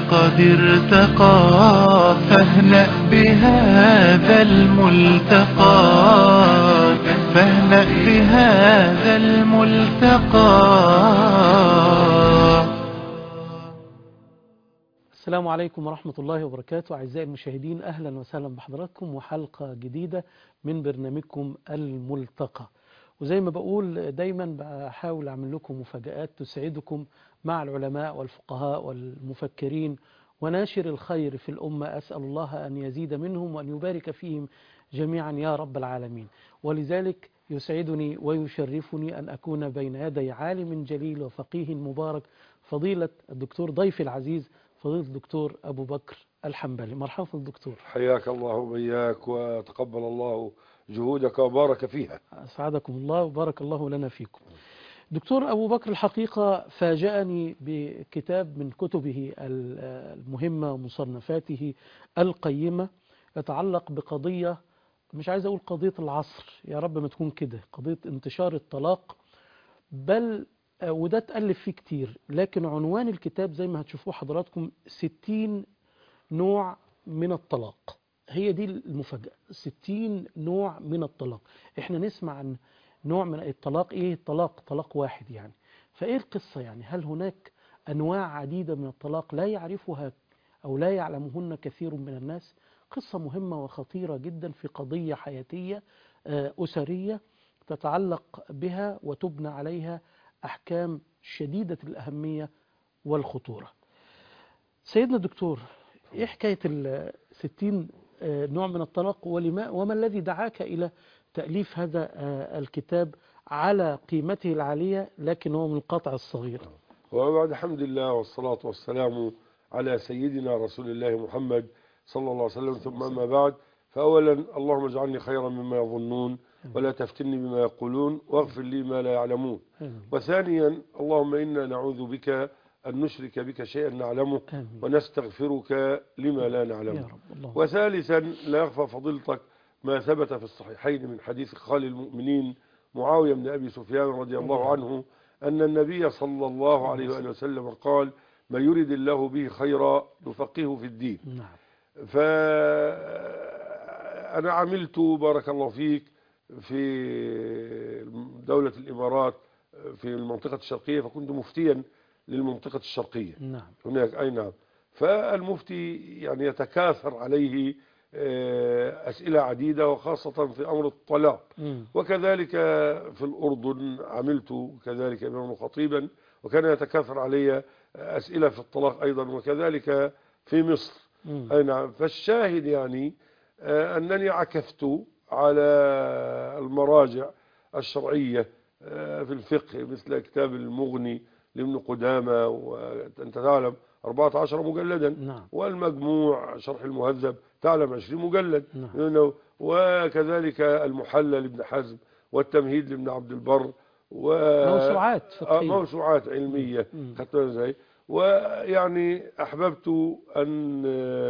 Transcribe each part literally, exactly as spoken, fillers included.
قد ارتقى فاهنأ بهذا الملتقى فاهنأ بهذا الملتقى. السلام عليكم ورحمة الله وبركاته. أعزائي المشاهدين، أهلا وسهلا بحضراتكم وحلقة جديدة من برنامجكم الملتقى. وزي ما بقول دايما بحاول أعمل لكم مفاجآت تسعدكم مع العلماء والفقهاء والمفكرين وناشر الخير في الأمة. أسأل الله أن يزيد منهم وأن يبارك فيهم جميعا يا رب العالمين. ولذلك يسعدني ويشرفني أن أكون بين يدي عالم جليل وفقيه مبارك، فضيلة الدكتور ضيفي العزيز فضيلة الدكتور أبو بكر الحنبلي. مرحبا الدكتور. حياك الله وبياك وتقبل الله جهودك وبارك فيها. أسعدكم الله وبارك الله لنا فيكم. دكتور أبو بكر، الحقيقة فاجأني بكتاب من كتبه المهمة ومصنفاته القيمة يتعلق بقضية، مش عايز أقول قضية العصر، يا رب ما تكون كده، قضية انتشار الطلاق، بل وده اتألف فيه كتير، لكن عنوان الكتاب زي ما هتشوفوه حضراتكم ستين نوع من الطلاق. هي دي المفاجأة، ستين نوع من الطلاق. احنا نسمع عن نوع من الطلاق، ايه الطلاق؟ طلاق واحد يعني. فايه القصة يعني؟ هل هناك انواع عديدة من الطلاق لا يعرفها او لا يعلمهن كثير من الناس؟ قصة مهمة وخطيرة جدا في قضية حياتية أسرية تتعلق بها وتبنى عليها أحكام شديدة الأهمية والخطورة. سيدنا الدكتور، إيه حكاية الستين نوع من الطلاق، ولما وما الذي دعاك إلى تأليف هذا الكتاب على قيمته العالية لكن هو من القطع الصغير؟ وبعد الحمد لله والصلاة والسلام على سيدنا رسول الله محمد صلى الله عليه وسلم، ثم أما بعد، فأولا اللهم اجعلني خيرا مما يظنون ولا تفتني بما يقولون واغفر لي ما لا يعلمون. وثانيا اللهم إنا نعوذ بك أن نشرك بك شيئا نعلمه ونستغفرك لما لا نعلمه. وثالثا لا يخفى فضيلتك ما ثبت في الصحيحين من حديث خال المؤمنين معاوية بن أبي سفيان رضي الله عنه أن النبي صلى الله عليه وآله وسلم قال: ما يريد الله به خيرا يفقهه في الدين. فأنا عملت بارك الله فيك في دولة الإمارات في المنطقة الشرقية، فكنت مفتيا للمنطقة الشرقية. نعم. هناك أي نعم. فالمفتي يعني يتكاثر عليه أسئلة عديدة وخاصة في أمر الطلاق. م. وكذلك في الأردن عملت كذلك إمام خطيبا وكان يتكاثر علي أسئلة في الطلاق أيضا، وكذلك في مصر. م. أي نعم. فالشاهد يعني أنني عكفت على المراجع الشرعية في الفقه مثل كتاب المغني لابن قدامة، وأنت تعلم أربعة عشر مجلدا. نعم. والمجموع شرح المهذب تعلم عشرين مجلد. نعم. وكذلك المحلى لابن حزم والتمهيد لابن عبد البر وموسوعات فقهية، موسوعات علمية خدتها ازاي. ويعني أحببت أن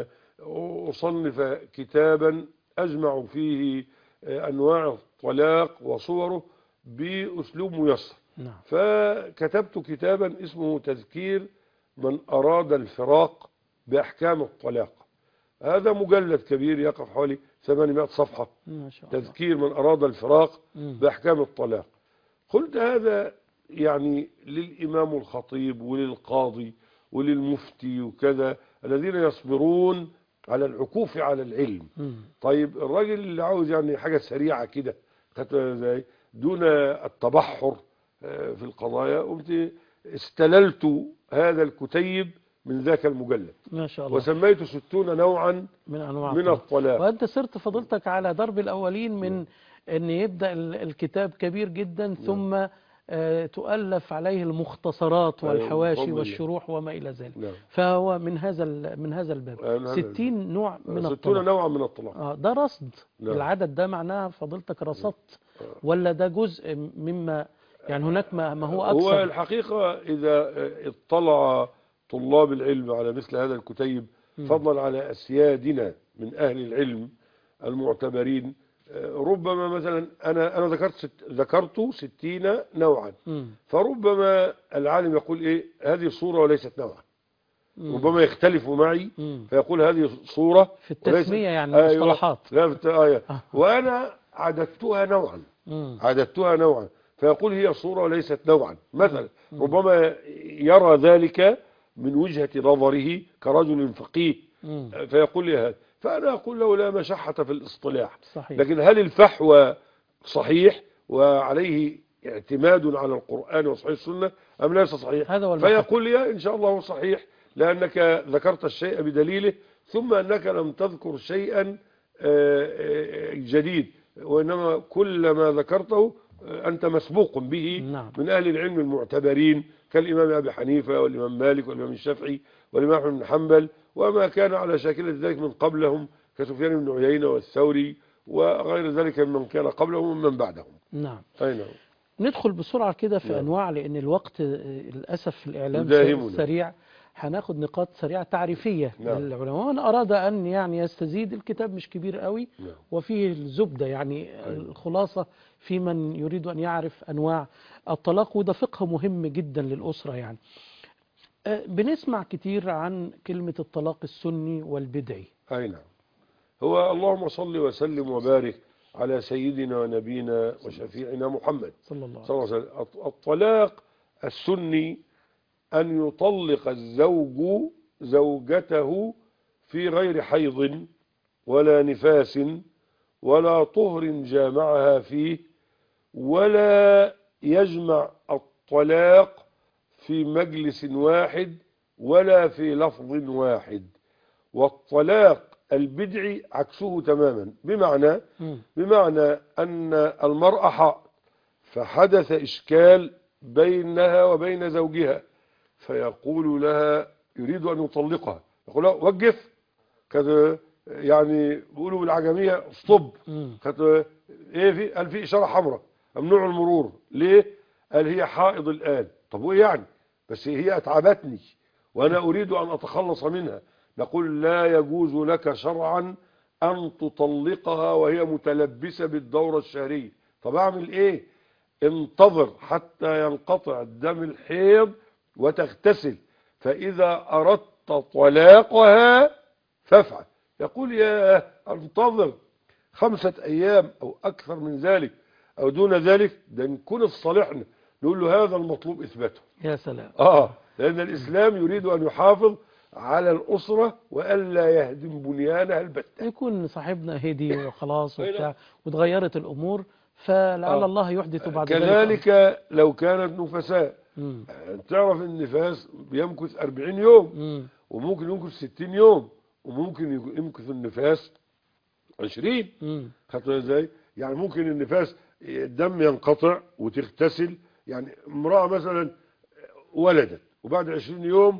أصنف كتابا أجمع فيه أنواع الطلاق وصوره بأسلوب ميسر. نعم. فكتبت كتابا اسمه تذكير من أراد الفراق بأحكام الطلاق. هذا مجلد كبير يقف حوالي ثمانمائة صفحة. ما شاء الله. تذكير من أراد الفراق بأحكام الطلاق. قلت هذا يعني للإمام الخطيب وللقاضي وللمفتي وكذا الذين يصبرون على العكوف على العلم. م. طيب الراجل اللي عاوز يعني حاجة سريعة كده زي دون التبحر في القضايا، قمت استللت هذا الكتيب من ذاك المجلد. ما شاء الله. وسميته ستون نوعا من أنواع من الطلاق. وأنت صرت فضلتك على درب الأولين من أن يبدأ الكتاب كبير جدا ثم آه تؤلف عليه المختصرات والحواشي والشروح وما إلى ذلك. نعم. فهو من هذا من هذا الباب ستين نوع من الطلاق. ستون نوعا من الطلاق. آه ده رصد. نعم. العدد ده معناه فضلتك رصدت ولا ده جزء مما يعني هناك ما, ما هو أكثر؟ هو الحقيقة إذا اطلع طلاب العلم على مثل هذا الكتيب فضلا على أسيادنا من أهل العلم المعتبرين، ربما مثلا أنا أنا ذكرت ست ذكرت ستين نوعا. م. فربما العالم يقول إيه هذه صورة وليست نوعا. مم. ربما يختلفوا معي مم. فيقول هذه صورة في التسمية وليس- يعني أيوة. المصطلحات. لا في الت- آية. آه. وأنا عددتها نوعا مم. عددتها نوعا فيقول هي صورة وليست نوعا مثلا. مم. ربما يرى ذلك من وجهة نظره كرجل فقيه مم. فيقول لي هذا، فأنا أقول له لا مشحة في الاصطلاح. صحيح. لكن هل الفحوى صحيح وعليه اعتماد على القرآن وصحيح السنة أم ليس صحيح؟ هذا هو المحك. فيقول لي إن شاء الله هو صحيح لأنك ذكرت الشيء بدليله، ثم أنك لم تذكر شيئا جديد، وإنما كل ما ذكرته أنت مسبوق به. نعم. من أهل العلم المعتبرين كالإمام أبي حنيفة والإمام مالك والإمام الشافعي والإمام أحمد بن حنبل وما كان على شاكلة ذلك من قبلهم كسفيان بن عيينة والثوري وغير ذلك ممن كان قبلهم ومن بعدهم. نعم. أي نعم. ندخل بسرعة كده في نعم. أنواع، لأن الوقت آه، للأسف في الإعلام يداهمنا. سريع. هناخد نقاط سريعة تعريفية نعم. للعلماء، ومن أراد أن يعني يستزيد، الكتاب مش كبير قوي نعم. وفيه الزبدة يعني الخلاصة في من يريد أن يعرف أنواع الطلاق، وده فقه مهم جدا للأسرة يعني. آه، بنسمع كتير عن كلمة الطلاق السني والبدعي. أي نعم. هو اللهم صل وسلم وبارك على سيدنا ونبينا وشفيعنا محمد صلى الله عليه صلى الله عليه وسلم. الطلاق السني أن يطلق الزوج زوجته في غير حيض ولا نفاس ولا طهر جامعها فيه، ولا يجمع الطلاق في مجلس واحد ولا في لفظ واحد. والطلاق البدعي عكسه تماما، بمعنى مم. بمعنى أن المرأة حائض فحدث إشكال بينها وبين زوجها، فيقول لها يريد أن يطلقها، يقول لها وقف كذا، يعني بيقولوا بالعجمية ستوب. مم. كانت ايه في قال في اشاره حمراء ممنوع المرور. ليه؟ قال هي حائض الان. طب وايه يعني؟ بس هي اتعبتني وانا اريد ان اتخلص منها. نقول لا يجوز لك شرعا ان تطلقها وهي متلبسه بالدوره الشهريه. طب اعمل ايه؟ انتظر حتى ينقطع دم الحيض وتغتسل، فاذا اردت طلاقها فافعل. يقول يا انتظر خمسة أيام أو أكثر من ذلك أو دون ذلك، ده نكون الصالحنا نقول له هذا المطلوب إثباته. يا سلام. آه لأن الإسلام يريد أن يحافظ على الأسرة وألا يهدم بنيانها البتة. يكون صاحبنا هدي وخلاص وبتاع وتغيرت الأمور، فلعل آه. الله يحدث بعد ذلك. كذلك لو كانت نفساء، مم. تعرف النفاس بيمكث أربعين يوم مم. وممكن يمكث ستين يوم وممكن يمكث النفاس عشرين. مم. خدتوا ازاي؟ يعني ممكن النفاس الدم ينقطع وتغتسل. يعني امرأة مثلا ولدت وبعد عشرين يوم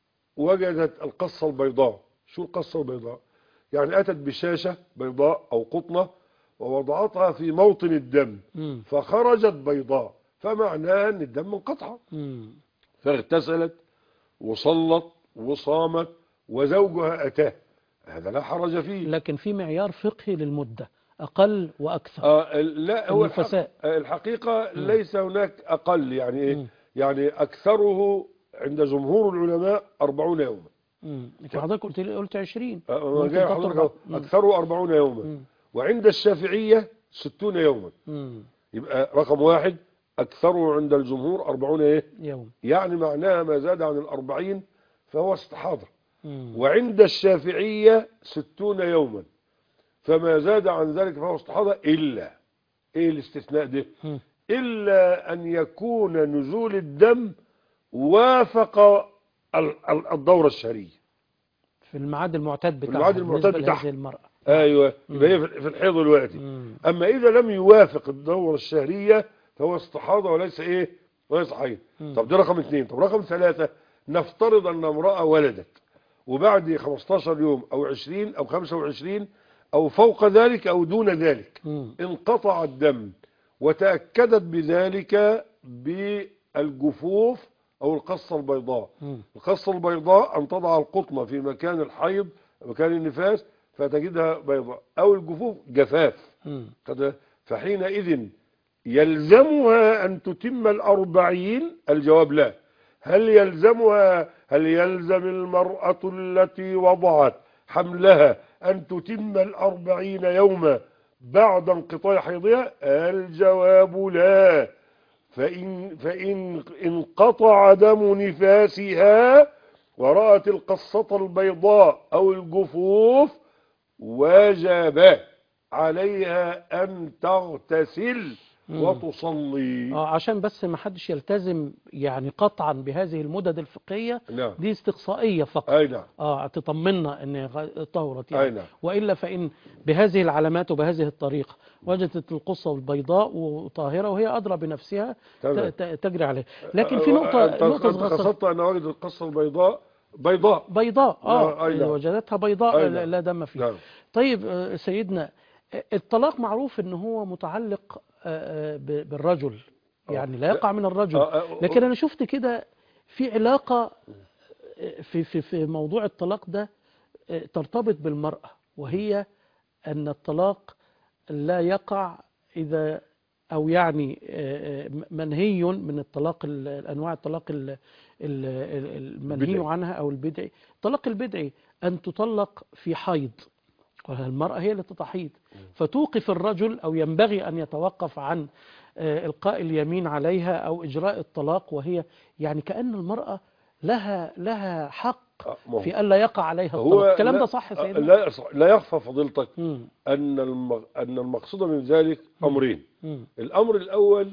وجدت القصة البيضاء. شو القصة البيضاء؟ يعني أتت بشاشة بيضاء أو قطنة ووضعتها في موطن الدم مم. فخرجت بيضاء، فمعناها أن الدم انقطع. مم. فاغتسلت وصلت وصامت وزوجها أتاه، هذا لا حرج فيه. لكن في معيار فقهي للمدة، أقل وأكثر. آه لا هو النفساء. الحق الحقيقة مم. ليس هناك أقل. يعني إيه؟ مم. يعني أكثره عند جمهور العلماء أربعون يوما. مم. لكن حضرتك قلت لي قلت عشرين. آه ممكن جاي تطلب حضرتك بعض. أهو. مم. أكثره أربعون يوما. مم. وعند الشافعية ستون يوما. مم. يبقى رقم واحد أكثره عند الجمهور أربعون إيه؟ يوم. يعني معناها ما زاد عن الأربعين فهو استحاضة. مم. وعند الشافعية ستون يوما، فما زاد عن ذلك فهو استحاضة إلا إيه الاستثناء ده؟ مم. إلا أن يكون نزول الدم وافق ال- ال- الدورة الشهرية في الميعاد المعتاد بتاعها. الميعاد المعتاد بالنسبة بتاعها. لهذه المرأة. أيوة، مم. يبقى هي في في الحيض دلوقتي. مم. أما إذا لم يوافق الدورة الشهرية فهو استحاضة وليس إيه؟ وليس حيض. مم. طب ده رقم اثنين. طب رقم ثلاثة، نفترض أن امرأة ولدت وبعد خمستاشر يوم أو عشرين أو خمسة وعشرين أو فوق ذلك أو دون ذلك مم. انقطع الدم وتأكدت بذلك بالجفوف أو القصة البيضاء. مم. القصة البيضاء أن تضع القطنة في مكان الحيض مكان النفاس فتجدها بيضاء، أو الجفوف جفاف. مم. قد- فحينئذ يلزمها أن تتم الأربعين. الجواب لا، هل يلزمها هل يلزم المرأة التي وضعت حملها أن تتم الأربعين يوما بعد انقطاع حيضها؟ الجواب لا. فإن, فإن انقطع دم نفاسها ورأت القصة البيضاء أو الجفوف وجب عليها أن تغتسل وتصلي. اه عشان بس ما حدش يلتزم يعني قطعا بهذه المدد الفقهية. نعم. دي استقصائية فقط. أي نعم. اه تطمنا ان غ- طهرت يعني. أي نعم. والا فان بهذه العلامات وبهذه الطريقة وجدت القصة البيضاء وطاهرة وهي ادرى بنفسها ت- تمام. ت- تجري عليها. لكن في نقطة أنت نقطة أنت صغيرة. قصدت أن وجد القصة البيضاء بيضاء بيضاء اه نعم. أي نعم. وجدتها بيضاء أي لا نعم. لا دم فيها. نعم. طيب آه، سيدنا آه، الطلاق معروف ان هو متعلق آه، آه، ب- بالرجل يعني لا يقع من الرجل. آه، آه، لكن انا شفت كده في علاقة آه، في في في موضوع الطلاق ده آه، ترتبط بالمرأة، وهي ان الطلاق لا يقع اذا او يعني آه، آه، منهي من الطلاق ال- انواع الطلاق ال- ال- ال- المنهي البدعي. عنها او البدعي. الطلاق البدعي ان تطلق في حيض، والمرأة هي اللي تتحيض، فتوقف الرجل أو ينبغي أن يتوقف عن آه، إلقاء اليمين عليها أو إجراء الطلاق، وهي يعني كأن المرأة لها لها حق آه، ما هو- في ألا يقع عليها هو الطلاق. الكلام لا- ده صح يا آه، سيدنا؟ لا يصح- لا يخفى فضيلتك مم. أن الم- أن المقصود من ذلك أمرين. مم. الأمر الأول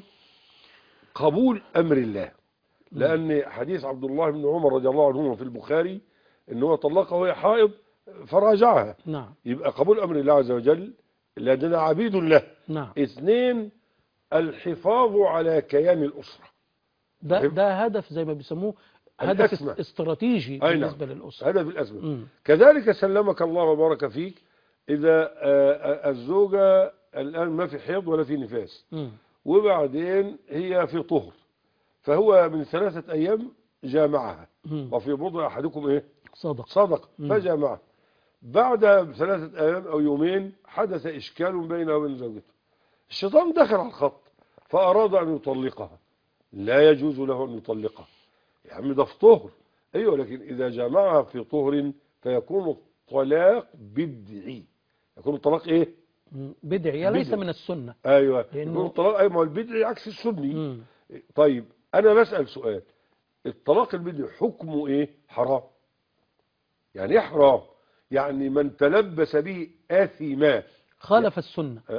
قبول أمر الله، لأن حديث عبد الله بن عمر رضي الله عنهما في البخاري إن هو طلقها وهي حائض فراجعها، نعم يبقى قبول أمر الله عز وجل لأننا عبيد له. نعم. اثنين الحفاظ على كيان الأسرة، ده ده هدف زي ما بيسموه هدف الأسمى. استراتيجي أي نعم. بالنسبة للأسرة. هذا بالأسمى. مم. كذلك سلمك الله وبارك فيك إذا آه، آه، الزوجة الآن ما في حيض ولا في نفاس، مم. وبعدين هي في طهر، فهو من ثلاثة أيام جامعها، مم. وفي بضع أحدكم إيه صدق. صدق، مم. فجامعها. بعد ثلاثة أيام أو يومين حدث إشكال بينه وبين زوجته، الشيطان دخل على الخط فأراد أن يطلقها، لا يجوز له أن يطلقها. يا عم ده في طهر، أيوة، لكن إذا جامعها في طهر فيكون الطلاق بدعي، يكون الطلاق إيه مم. بدعي ليس بدعي. من السنة. أيوة لأنه- يكون الطلاق، أيوة، ما هو البدعي عكس السني. مم. طيب أنا بسأل سؤال، الطلاق البدعي حكمه إيه؟ حرام. يعني إيه حرام؟ يعني من تلبس به آثما، خالف السنة آه،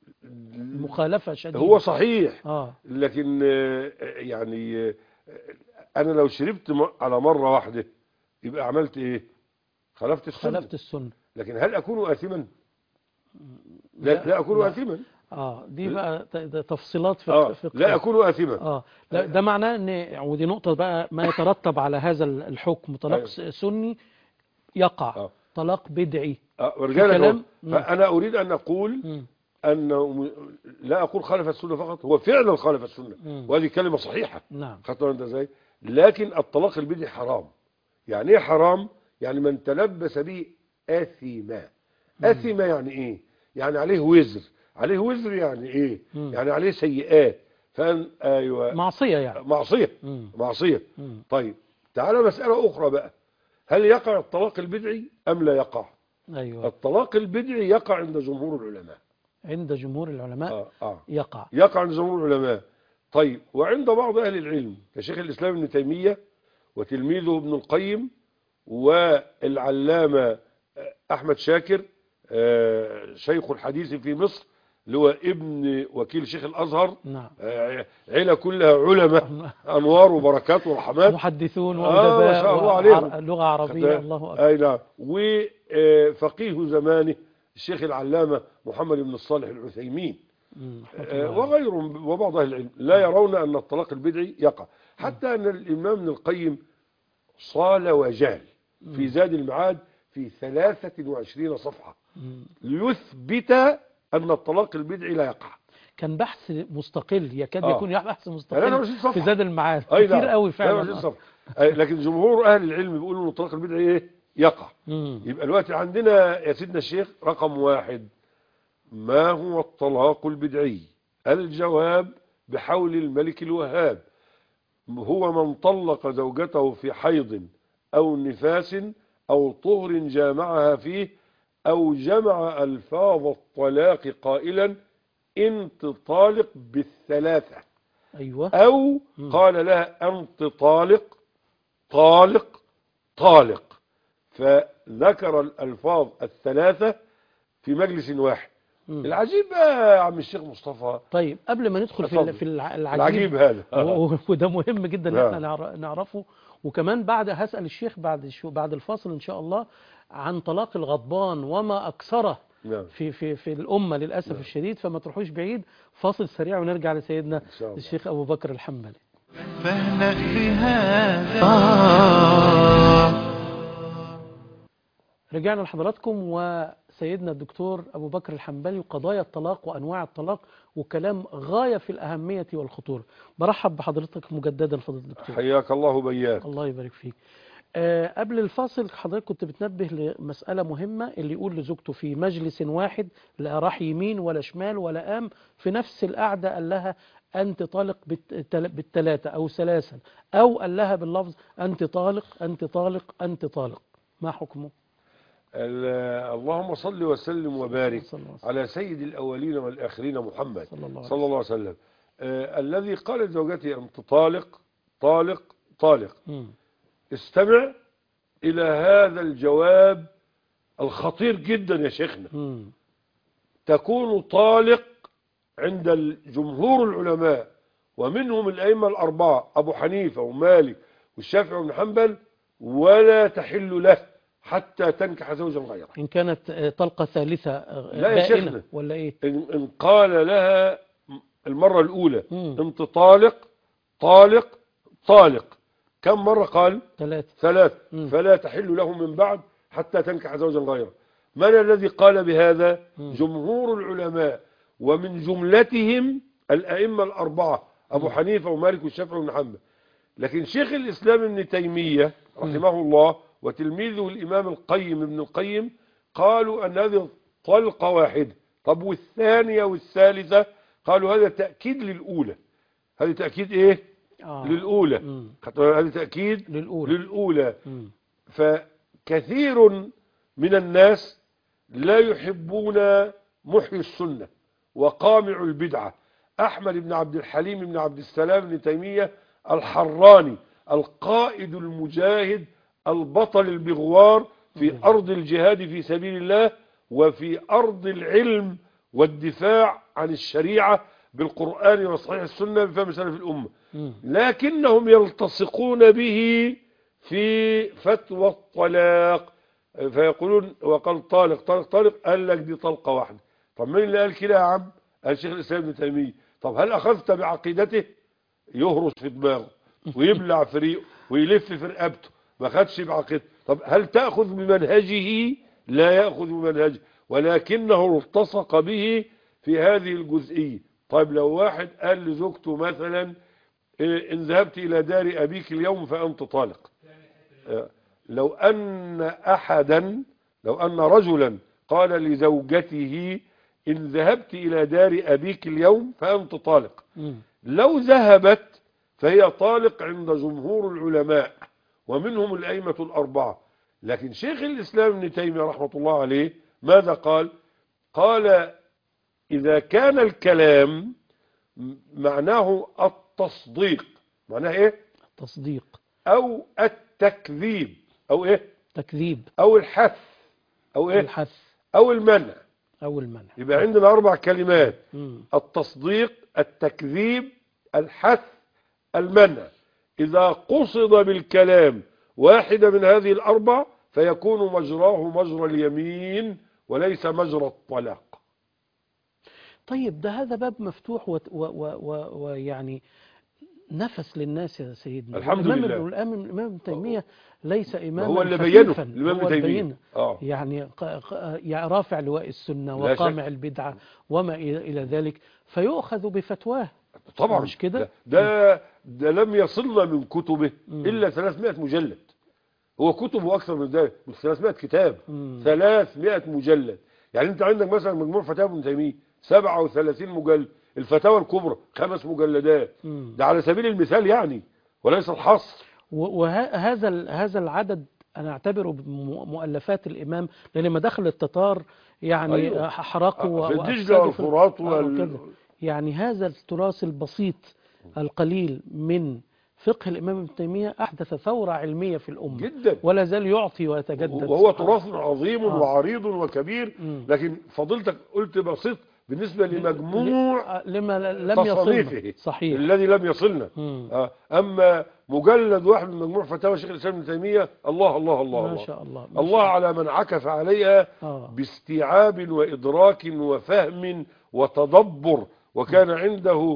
مخالفة شديدة. هو صحيح، آه. لكن آه، يعني آه، أنا لو شربت م- على مرة واحدة يبقى عملت إيه؟ خالفت السنة. خالفت السنة. لكن هل أكون آثما؟ لا, لا أكون لا. آثما. اه دي بقى ت- ده تفصيلات في آه في لا أكون آثما. اه لا ده معناه ان ودي نقطة بقى ما يترتب على هذا الحكم. طلاق أيوة. س- سني يقع، آه. طلاق بدعي. آه رجالك كلام- أهو. مم. فأنا أريد أن أقول مم. أنه م- لا أقول خالف السنة فقط، هو فعلا خالف السنة، مم. وهذه كلمة صحيحة. نعم. خدت أنت إزاي؟ لكن الطلاق البدعي حرام. يعني إيه حرام؟ يعني من تلبس به آثما. آثما يعني إيه؟ يعني عليه وزر. عليه وزر يعني إيه؟ مم. يعني عليه سيئات. فأن أيوة معصية يعني. معصية. مم. معصية. مم. طيب تعالى مسألة أخرى بقى، هل يقع الطلاق البدعي أم لا يقع؟ ايوه الطلاق البدعي يقع عند جمهور العلماء. عند جمهور العلماء آه آه. يقع. يقع عند جمهور العلماء. طيب وعند بعض أهل العلم كشيخ الإسلام ابن تيمية وتلميذه ابن القيم والعلامة أحمد شاكر آه، شيخ الحديث في مصر اللي هو ابن وكيل شيخ الأزهر، نعم. آه، عيلة كلها علماء أنوار وبركات ورحمات، محدثون آه، ما شاء الله عليهم. وأدباء لغة عربية. الله أكبر. أي نعم. وفقيه زمانه الشيخ العلامة محمد بن الصالح العثيمين مم. رحمة آه، الله عليه. وغيرهم وبعض أهل العلم لا يرون أن الطلاق البدعي يقع، حتى أن الإمام ابن القيم صال وجال في زاد المعاد في ثلاثة وعشرين صفحة مم. ليثبت أن الطلاق البدعي لا يقع. كان بحث مستقل يكاد آه. يكون بحث ثلاثة مستقل وعشرين صفحة. في زاد المعاد. أي كتير نعم. قوي ثلاثة وعشرين فعلا. صفحة. أي لكن جمهور أهل العلم بيقولوا أن الطلاق البدعي إيه؟ يقع. مم. يبقى الوقت عندنا يا سيدنا الشيخ رقم واحد، ما هو الطلاق البدعي؟ الجواب بحول الملك الوهاب. هو من طلق زوجته في حيض أو نفاس أو طهر جامعها فيه أو جمع ألفاظ الطلاق قائلا انت طالق بالثلاثة، أيوة. أو مم. قال لها أنت طالق طالق طالق، فذكر الألفاظ الثلاثة في مجلس واحد. مم. العجيب بقى يا عم الشيخ مصطفى، طيب قبل ما ندخل في اتفضل. ال- في الع- العجيب, العجيب هذا و- وده مهم جدا ان نعم. احنا نعر- نعرفه. وكمان بعد هسأل الشيخ بعد شو بعد الفاصل ان شاء الله عن طلاق الغضبان وما اكثره نعم. في في في الامه للاسف نعم. الشديد. فما تروحوش بعيد، فاصل سريع ونرجع لسيدنا إن شاء الله. الشيخ ابو بكر الحنبلي. فاهنأ بهذا آه رجعنا لحضراتكم وسيدنا الدكتور أبو بكر الحنبلي وقضايا الطلاق وأنواع الطلاق، وكلام غاية في الأهمية والخطورة. برحب بحضرتك مجددا فضيلة الدكتور. حياك الله بياك. الله يبارك فيك. أه قبل الفاصل حضرتك كنت بتنبه لمسألة مهمة، اللي يقول لزوجته في مجلس واحد لا راح يمين ولا شمال ولا قام في نفس القعدة قال لها أنت طالق بالثلاثة أو ثلاثا، أو قال لها باللفظ أنت طالق أنت طالق أنت طالق، ما حكمه؟ اللهم صل وسلم وبارك صلى الله عليه وسلم. على سيد الأولين والآخرين محمد صلى الله عليه صلى الله عليه وسلم. آه الذي قال لزوجته أنت طالق طالق طالق، مم. استمع إلى هذا الجواب الخطير جدا يا شيخنا. مم. تكون طالق عند الجمهور العلماء ومنهم الأئمة الأربعة أبو حنيفة ومالك والشافعي وابن حنبل، ولا تحل له حتى تنكح زوجا غيره. إن كانت طلقة ثالثة لا يا شيخنا، ولا إيه؟ إن, إن قال لها المرة الأولى مم. أنت طالق طالق طالق، كم مرة قال؟ ثلاثة. ثلاث. مم. فلا تحل له من بعد حتى تنكح زوجا غيره. من الذي قال بهذا؟ مم. جمهور العلماء، ومن جملتهم الأئمة الأربعة أبو مم. حنيفة ومالك والشافعي وابن حنبل. لكن شيخ الإسلام ابن تيمية رحمه الله وتلميذه الإمام القيم ابن القيم قالوا أن هذه طلقة واحدة. طب والثانية والثالثة؟ قالوا هذا تأكيد للأولى. هذا تأكيد إيه؟ آه. للأولى. مم. هذا تأكيد للأولى, للأولى. مم. فكثير من الناس لا يحبون محيي السنة وقامع البدعة. أحمد بن عبد الحليم بن عبد السلام بن تيمية الحراني القائد المجاهد البطل البغوار في أرض الجهاد في سبيل الله وفي أرض العلم والدفاع عن الشريعة بالقرآن وصحيح السنة بفهم سلف الأمة، لكنهم يلتصقون به في فتوى الطلاق، فيقولون وقال طالق طالق طالق، قال لك دي طلقة واحدة. طب مين اللي قال كده يا عم؟ قال شيخ الإسلام ابن تيمية. طب هل أخذت بعقيدته؟ يهرس في دماغه ويبلع في ريقه ويلف في رقبته، ما خدش بعقيدته. طب هل تأخذ بمنهجه؟ لا يأخذ بمنهجه، ولكنه التصق به في هذه الجزئية. طيب لو واحد قال لزوجته مثلا إن ذهبت إلى دار أبيك اليوم فأنت طالق، لو أن أحدا لو أن رجلا قال لزوجته إن ذهبت إلى دار أبيك اليوم فأنت طالق، لو ذهبت فهي طالق عند جمهور العلماء ومنهم الأئمة الأربعة. لكن شيخ الإسلام ابن تيمية رحمة الله عليه ماذا قال؟ قال إذا كان الكلام معناه التصديق، معناه إيه؟ التصديق أو التكذيب أو إيه؟ تكذيب أو الحث أو إيه؟ الحث أو المنع. أو المنع. يبقى عندنا أربع كلمات: مم. التصديق، التكذيب، الحث، المنع. إذا قصد بالكلام واحدة من هذه الأربع فيكون مجراه مجرى اليمين وليس مجرى الطلاق. طيب ده هذا باب مفتوح ويعني نفس للناس يا سيدنا. الحمد الإمام لله. الإمام الإمام ابن تيمية ليس إماما هو اللي خفيفا، بينه الإمام هو ابن تيمية البينة. آه. يعني ق- ق- يعني رافع لواء السنة لا وقامع شك. البدعة وما إلى إلى ذلك، فيؤخذ بفتواه. طبعا مش كده؟ ده, ده لم يصلنا من كتبه مم. إلا ثلاثمائة مجلد. هو كتبه أكثر من ذلك، من ثلاثمائة كتاب. مم. ثلاثمائة مجلد. يعني أنت عندك مثلا مجموع فتاوى ابن تيمية سبعة وثلاثين مجلد، الفتاوى الكبرى خمس مجلدات. مم. ده على سبيل المثال يعني، وليس الحصر. وهذا هذا العدد أنا أعتبره مؤلفات الإمام، لأن لما دخل التتار يعني أيوة. حرقوا في الدجلة والفرات وال... يعني هذا التراث البسيط القليل من فقه الإمام ابن تيمية أحدث ثورة علمية في الأمة جدا، ولا زال يعطي ويتجدد، وهو تراث عظيم آه. وعريض وكبير. م. لكن فضيلتك قلت بسيط بالنسبة لمجموع لما لم يصلنا، صحيح، الذي لم يصلنا. آه. أما مجلد واحد من مجموع فتاوى شيخ الإسلام ابن تيمية، الله الله الله ما الله شاء الله, ما الله شاء الله على من عكف عليها آه. باستيعاب وإدراك وفهم وتدبر، وكان عنده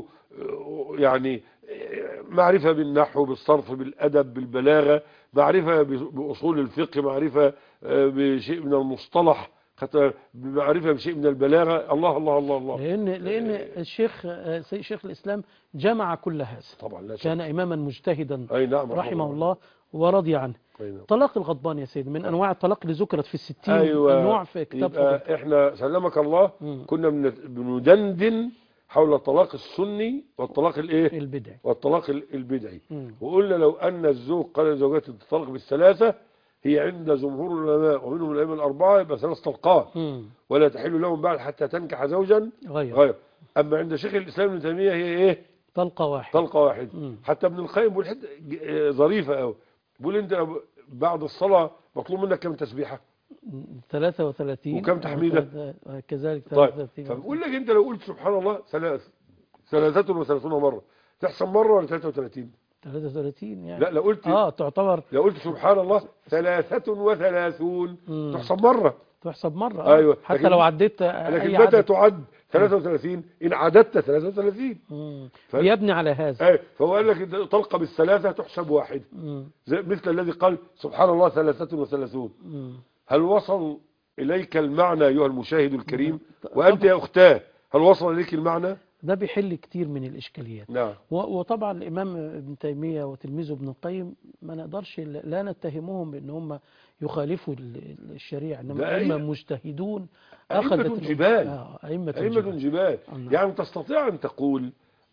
يعني معرفة بالنحو، بالصرف، بالأدب، بالبلاغة، معرفة بأصول الفقه، معرفة بشيء من المصطلح، معرفة بشيء من البلاغة. الله الله الله الله لأن لأن الشيخ شيخ الإسلام جمع كل هذا طبعا، لا شك. كان إماما مجتهدا أي نعم رحمه الله, الله ورضي عنه. نعم. طلاق الغضبان يا سيدي من أنواع الطلاق اللي ذكرت في الستين أيوة. نوع في كتاب فضل. إحنا سلمك الله م. كنا بندندن حول الطلاق السني والطلاق الايه البدعي والطلاق البدعي، وقلنا لو ان الزوج قال لزوجته الطلاق بالثلاثه هي عند جمهور العلماء ومنهم الائمه الاربعه يبقى ثلاث طلقات ولا تحل لهم بعد حتى تنكح زوجا غير. غير اما عند شيخ الاسلام ابن تيميه هي ايه؟ طلقه واحده طلقه واحده. حتى ابن القيم بيقول حته ظريفه قوي، بيقول انت بعد الصلاه مطلوب منك كم تسبيحه؟ ثلاثة وثلاثين وكم تحميدة؟ كذلك ثلاثة وثلاثين. طيب فبقول لك انت لو قلت سبحان الله ثلاث ثلاثة وثلاثون مرة تحسن مرة ولا ثلاثة وثلاثين؟ ثلاثة وثلاثين يعني لا لو قلت اه تعتبر لو قلت سبحان الله ثلاثة وثلاثون تحسب مرة تحسب مرة آه. ايوه، حتى لو عديت لكن متى تعد ثلاثة وثلاثين؟ ان عددت ثلاثة وثلاثين ف... يبني على هذا. ايوه، فهو قال لك طلقة بالثلاثة تحسب واحد، مثل الذي قال سبحان الله ثلاثة وثلاثون. هل وصل إليك المعنى أيها المشاهد الكريم؟ وأنت يا أختاه هل وصل إليك المعنى؟ ده بيحل كتير من الإشكاليات. نعم. وطبعا الإمام ابن تيمية وتلميذه ابن القيم ما نقدرش لا نتهمهم بأن هم يخالفوا الشريعة، إنما أئمة مجتهدون أخذت جبال آه أئمة جبال, جبال. يعني تستطيع أن تقول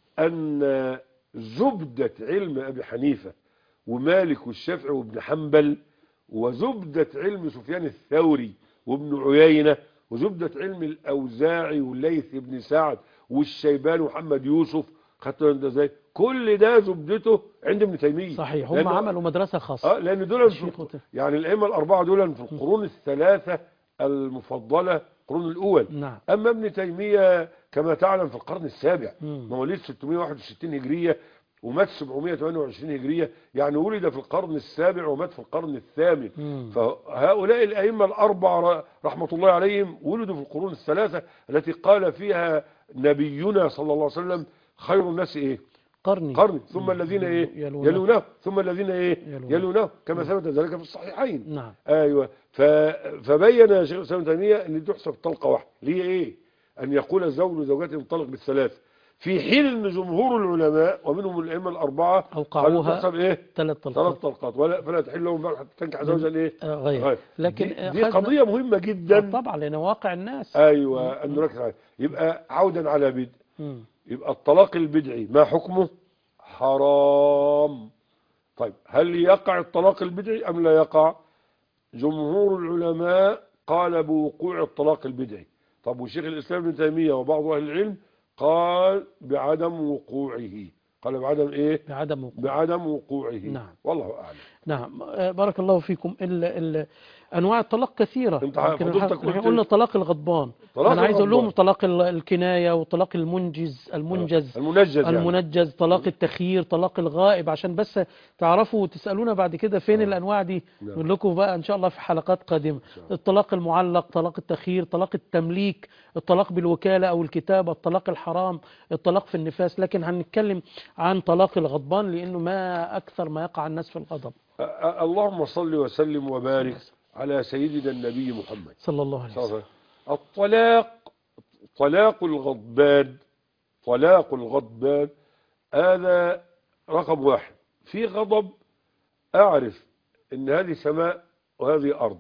أن زبدة علم أبي حنيفة ومالك والشافعي وابن حنبل وزبدة علم سفيان الثوري وابن عيينة وزبدة علم الأوزاعي والليث بن سعد والشيباني ومحمد يوسف، خدت انت ازاي؟ كل ده زبدته عند ابن تيمية. صحيح، هم عملوا مدرسة خاصة. اه لأن دول يعني الأئمة الأربعة دول في القرون الثلاثة المفضلة، القرون الأول. نعم. أما ابن تيمية كما تعلم في القرن السابع، مواليد ستمائة وواحد وستين هجرية ومات سبعمائة وثمانية وعشرين هجرية، يعني ولد في القرن السابع ومات في القرن الثامن. مم. فهؤلاء الأئمة الأربعة رحمة الله عليهم ولدوا في القرون الثلاثة التي قال فيها نبينا صلى الله عليه وسلم خير الناس ايه؟ قرني قرني ثم الذين ايه؟ يلونه, يلونه ثم الذين ايه؟ يلونه, يلونه كما ثبت ذلك في الصحيحين. نعم. ايوه. فبين شيخ الاسلام ابن تيمية ان تحسب طلقة واحدة. ليه ايه؟ ان يقول الزوج لزوجته انطلق بالثلاث، في حين ان جمهور العلماء ومنهم الائمه الاربعه اوقعوها تحسب ايه؟ ثلاث طلقات ثلاث طلقات ولا فلا تحل لهم بعد حتى تنكح زوجا ايه؟ آه غير. غير لكن دي, دي قضيه مهمه جدا. آه طبعا لان واقع الناس. ايوه ان نركز عليها. يبقى عودا على بدء، يبقى الطلاق البدعي ما حكمه؟ حرام. طيب هل يقع الطلاق البدعي ام لا يقع؟ جمهور العلماء قال بوقوع الطلاق البدعي. طب وشيخ الاسلام ابن تيميه وبعض اهل العلم قال بعدم وقوعه. قال بعدم ايه؟ بعدم وقوعه. بعدم وقوعه. نعم. والله اعلم. نعم. بارك الله فيكم. ال ال انواع الطلاق كثيره. انت حضرتك قلنا طلاق الغضبان. انا عايز اقول لهم طلاق الكنايه وطلاق المنجز المنجز المنجز يعني. المنجز طلاق التخيير، طلاق الغائب، عشان بس تعرفوا وتسالونا بعد كده فين آه. الانواع دي. نقول لكم بقى ان شاء الله في حلقات قادمه. الطلاق المعلق، طلاق التخيير، طلاق التمليك، الطلاق بالوكاله او الكتابه، الطلاق الحرام، الطلاق في النفاس. لكن هنتكلم عن طلاق الغضبان لانه ما اكثر ما يقع الناس في الغضب. اللهم صل وسلم وبارك على سيدنا النبي محمد صلى الله عليه وسلم. الطلاق، طلاق الغضبان، طلاق الغضبان هذا رقم واحد. في غضب أعرف إن هذه سماء وهذه أرض،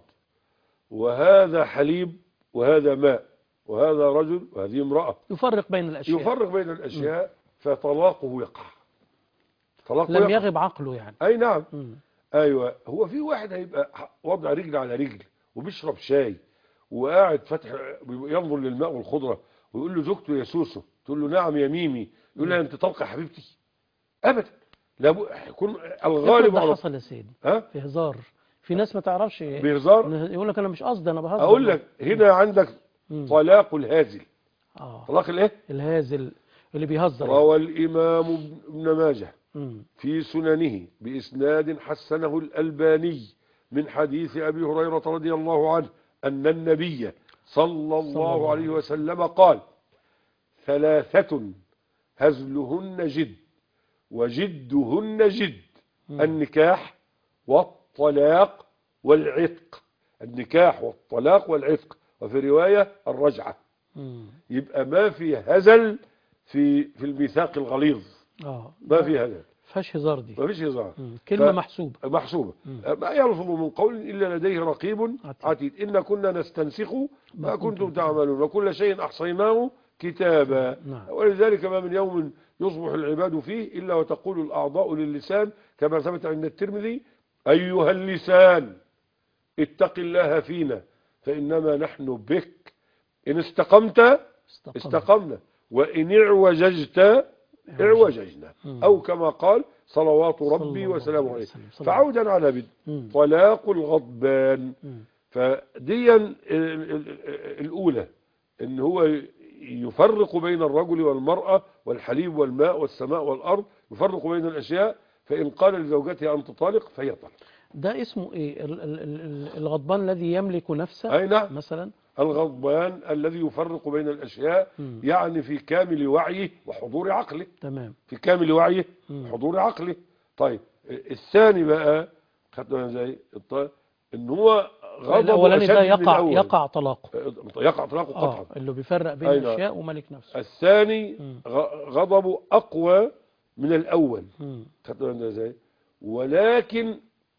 وهذا حليب وهذا ماء، وهذا رجل وهذه امرأة. يفرق بين الأشياء. يفرق بين الأشياء. م. فطلاقه يقع. طلاق لم ويقع. يغب عقله يعني. اي نعم. مم. ايوه، هو في واحد هيبقى وضع رجل على رجل وبيشرب شاي وقاعد فاتح ينظر للماء والخضره ويقول له زوجته يا سوسو، تقول له نعم يا ميمي، يقول لها انت طلقه يا حبيبتي؟ ابدا. لابد يكون الغالب ده على حصل يا سيدي ها في هزار. في ناس ما تعرفش بهزار. يقول لك انا مش قصدي، انا بهزر. اقول لك هنا عندك مم. طلاق الهازل. اه طلاق الايه؟ الهازل اللي بيهزر يعني. روى الامام ابن ماجه مم. في سننه بإسناد حسنه الألباني من حديث أبي هريرة رضي الله عنه أن النبي صلى الله, الله عليه وسلم قال: ثلاثة هزلهن جد وجدهن جد، مم. النكاح والطلاق والعتق. النكاح والطلاق والعتق، وفي رواية الرجعة. مم. يبقى ما في هزل في في الميثاق الغليظ، اه ما في هزل، فيهاش هزار دي. ما فيش هزار. مم. كلمة ف- محسوبة. محسوبة. مم. ما يلفظ من قول إلا لديه رقيب عتيد. عتيد. إن كنا نستنسخ ما ما كنتم كنتم تعملون وكل شيء أحصيناه كتابا. نعم. ولذلك ما من يوم يصبح العباد فيه إلا وتقول الأعضاء للسان كما ثبت عند الترمذي: أيها اللسان اتق الله فينا فإنما نحن بك، إن استقمت استقم. استقمنا وإن اعوججت اعوججنا، مم. أو كما قال صلوات صلى ربي الله وسلامه عليه عليه. وسلم. صلى الله فعودا على بدء مم. طلاق الغضبان. مم. فديا ال- ال- الأولى إن هو يفرق بين الرجل والمرأة والحليب والماء والسماء والأرض، يفرق بين الأشياء. فإن قال لزوجته أنت طالق فهي طالق. ده اسمه ايه ال- ال- ال- الغضبان الذي يملك نفسه أي نعم. مثلا. الغضبان الذي يفرق بين الأشياء، مم. يعني في كامل وعيه وحضور عقله، تمام. في كامل وعيه مم. وحضور عقله. طيب الثاني بقى خدنا زي الط- ان هو غضب الاولاني ده أشد من يقع الأول. يقع طلاقه. يقع طلاقه اه قطعا. اللي بيفرق بين أي نعم. الاشياء وملك نفسه. الثاني مم. غ- غضبه اقوى من الاول. مم. خدنا ازاي؟ ولكن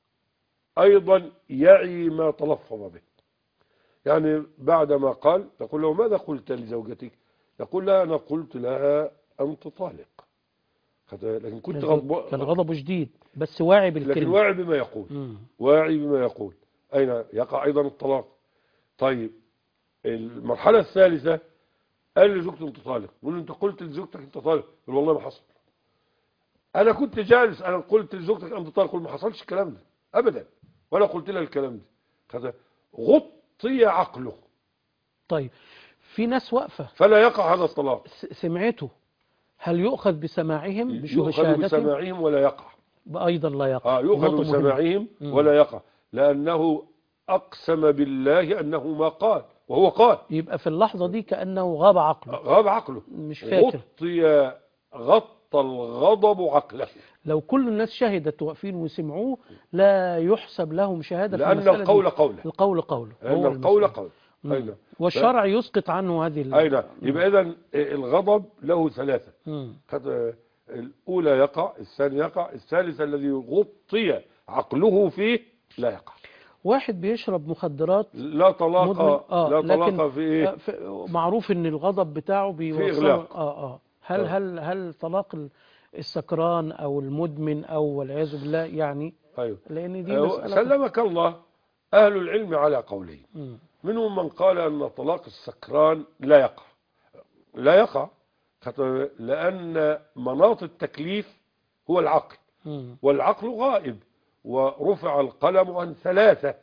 ايضا يعي ما تلفظ به. يعني بعدما قال تقول له ماذا قلت لزوجتك؟ يقول لها انا قلت لها انت طالق. لكن كنت غضب كان غضبه شديد بس واعي لكن بالكلمة. واعي بما يقول. مم. واعي بما يقول. أين يقع أيضا الطلاق؟ طيب المرحلة الثالثة قال لزوجته أنت طالق، يقول له أنت قلت لزوجتك أنت طالق، يقول والله ما حصل. أنا كنت جالس أنا قلت لزوجتك أنت طالق، يقول ما حصلش الكلام ده أبدا، ولا قلت لها الكلام ده. غطي عقله. طيب في ناس واقفة فلا يقع هذا الطلاق. س- سمعته، هل يؤخذ بسماعهم يؤخذ بشهادتهم؟ بسماعهم ولا يقع. أيضا لا يقع. آه يؤخذ نقطة مهمة. بسماعهم مم. ولا يقع، لأنه أقسم بالله أنه ما قال وهو قال. يبقى في اللحظة دي كأنه غاب عقله، غاب عقله، مش فاكر. غطي غطى الغضب عقله، لو كل الناس شهدت واقفين وسمعوه لا يحسب لهم شهادة في لأن المسألة القول دي. قوله. القول قوله. لأن هو القول المسألة. قول. مم. أين والشرع يسقط عنه هذه ال... أين يبقى إذن الغضب له ثلاثة. مم. خد- الأولى يقع، الثاني يقع، الثالثة الذي غطي عقله فيه لا يقع. واحد بيشرب مخدرات لا طلاق. مدمن. آه لا لكن طلاق في إيه؟ آه، في- معروف ان الغضب بتاعه بيوصله. إغلاق. اه اه هل آه. هل هل طلاق ال- السكران او المدمن او والعياذ بالله يعني، أيوه. لان دي أه، مسألة. سلمك الله. أهل العلم على قولين، مم. منهم من قال أن طلاق السكران لا يقع. لا يقع خط- لأن مناط التكليف هو العقل، مم. والعقل غائب، ورفع القلم عن ثلاثة: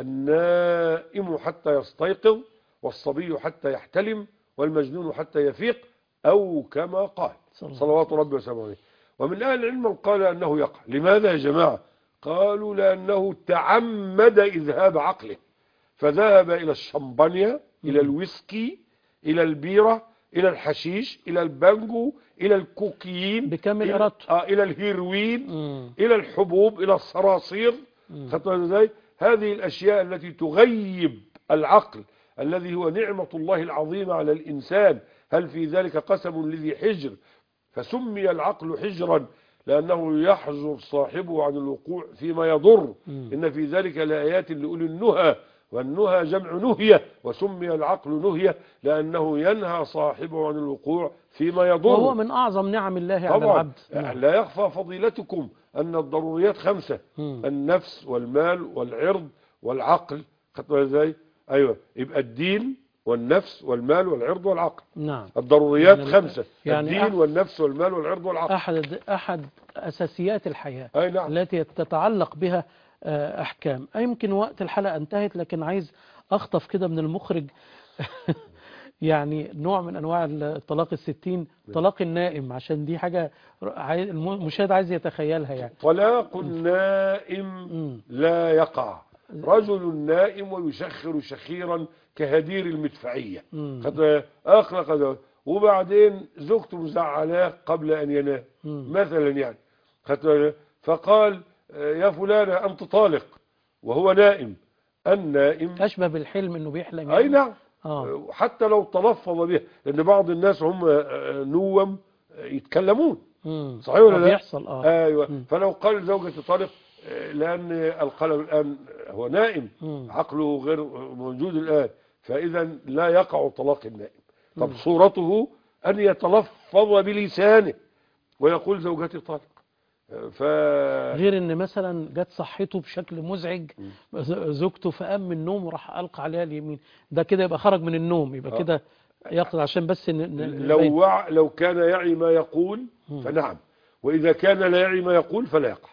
النائم حتى يستيقظ، والصبي حتى يحتلم، والمجنون حتى يفيق، أو كما قال صلى الله صلوات ربي وسلامه عليه. ومن أهل العلم من قال أنه يقع. لماذا يا جماعة؟ قالوا لأنه تعمد إذهاب عقله، فذهب إلى الشمبانيا، إلى الويسكي، إلى البيرة، إلى الحشيش، إلى البانجو، إلى الكوكيين، بكامل إلى, إرادته. آه إلى الهيروين، مم. إلى الحبوب، إلى الصراصير. مم. خدت بالك ازاي؟ هذه الأشياء التي تغيب العقل الذي هو نعمة الله العظيمة على الإنسان. هل في ذلك قسم لذي حجر؟ فسمي العقل حجرا لأنه يحجر صاحبه عن الوقوع فيما يضر. مم. إن في ذلك لآيات لأولي النهى والنهى جمع نهية، وسمي العقل نهية لأنه ينهى صاحبه عن الوقوع فيما يضر. وهو من أعظم نعم الله على طبعا العبد. نعم. لا يخفى فضيلتكم أن الضروريات خمسة: مم. النفس والمال والعرض والعقل. خدتوا ازاي؟ أيوة، يبقى الدين والنفس والمال والعرض والعقل. نعم. الضروريات يعني خمسة: يعني الدين أح- والنفس والمال والعرض والعقل. أحد أحد أساسيات الحياة أي نعم. التي تتعلق بها آه، أحكام. يمكن وقت الحلقة انتهت، لكن عايز أخطف كده من المخرج يعني نوع من أنواع الطلاق الستين، طلاق النائم، عشان دي حاجة عايز- المشاهد عايز يتخيلها يعني. طلاق النائم مم. لا يقع. رجل نائم ويشخر شخيرا كهدير المدفعية، مم. خد- أخلق ده، وبعدين زوجته مزعلاه قبل أن ينام مم. مثلا يعني، خد- فقال يا فلانة أنت طالق وهو نائم. النائم أشبه بالحلم إنه بيحلم أي يعني. نعم، آه. حتى لو تلفظ به، لأن بعض الناس هم نوم يتكلمون، مم. صحيح ولا آه، لا؟ بيحصل اه. ايوه. مم. فلو قال زوجتي طالق، لان القلم الان هو نائم، مم. عقله غير موجود الان، فاذا لا يقع طلاق النائم. طب مم. صورته ان يتلفظ بلسانه ويقول زوجتي طالق. ف غير ان مثلا جت صحته بشكل مزعج، زوجته فقام من النوم وراح ألقى عليها اليمين، ده كده يبقى خرج من النوم، يبقى آه. كده يقضي عشان بس ن- ن- لو نبين. وع... لو كان يعي ما يقول مم. فنعم، واذا كان لا يعي ما يقول فلا يقع.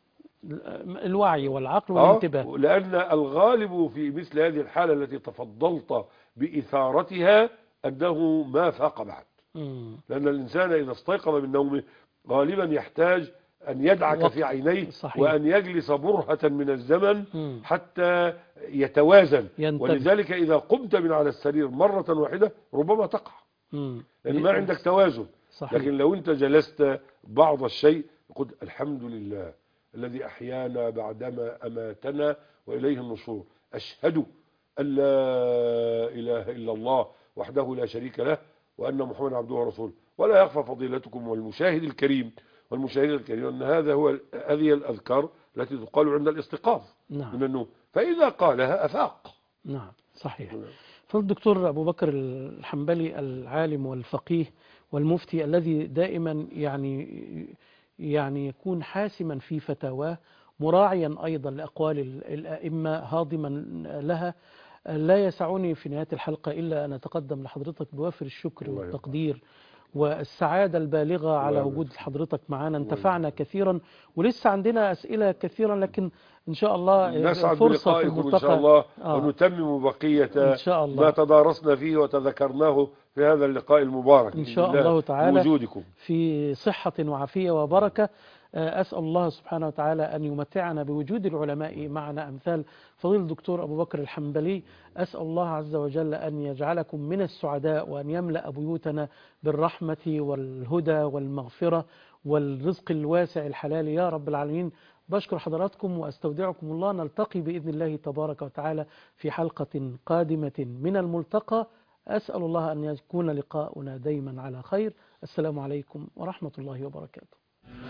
الوعي والعقل آه، والانتباه. لأن الغالب في مثل هذه الحالة التي تفضلت بإثارتها أنه ما فاق بعد. مم. لأن الإنسان إذا استيقظ من نومه غالبا يحتاج أن يدعك وقت. في عينيه، صحيح. وأن يجلس برهة من الزمن مم. حتى يتوازن. ينتبه. ولذلك إذا قمت من على السرير مرة واحدة ربما تقع، مم. لأن ما عندك توازن. صحيح. لكن لو أنت جلست بعض الشيء قل الحمد لله الذي أحيانا بعدما أماتنا وإليه النشور، أشهد أن لا إله إلا الله وحده لا شريك له وأن محمد عبده ورسوله. ولا يخفى فضيلتكم والمشاهد الكريم والمشاهد الكريم أن هذا هو هذه الأذكار التي تقال عند الاستيقاظ نعم. من النوم، فإذا قالها أفاق. نعم صحيح. فالدكتور أبو بكر الحنبلي العالم والفقيه والمفتي الذي دائما يعني يعني يكون حاسما في فتاواه، مراعيا أيضا لأقوال الأئمة، هاضما لها، لا يسعني في نهاية الحلقة إلا أن أتقدم لحضرتك بوافر الشكر والتقدير والسعادة البالغة على وجود حضرتك معنا. انتفعنا كثيرا، ولسه عندنا أسئلة كثيرا، لكن إن شاء الله نسعد فرصة في بلقائكم الملتقى إن شاء الله، آه. ونتمم بقية إن شاء الله ما تدارسنا فيه وتذكرناه في هذا اللقاء المبارك إن شاء الله تعالى بوجودكم في صحة وعافية وبركة. أسأل الله سبحانه وتعالى أن يمتعنا بوجود العلماء معنا أمثال فضيل الدكتور أبو بكر الحنبلي. أسأل الله عز وجل أن يجعلكم من السعداء، وأن يملأ بيوتنا بالرحمة والهدى والمغفرة والرزق الواسع الحلال يا رب العالمين. بشكر حضراتكم وأستودعكم الله. نلتقي بإذن الله تبارك وتعالى في حلقة قادمة من الملتقى. أسأل الله أن يكون لقاؤنا دايما على خير. السلام عليكم ورحمة الله وبركاته.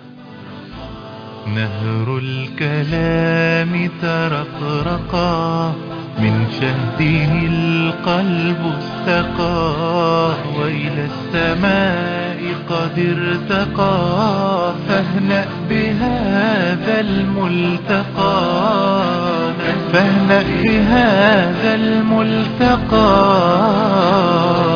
نهر الكلام ترقرقا من شهده القلب استقى، وإلى السماء قد ارتقى، فاهنأ بهذا الملتقى، فاهنأ بهذا الملتقى.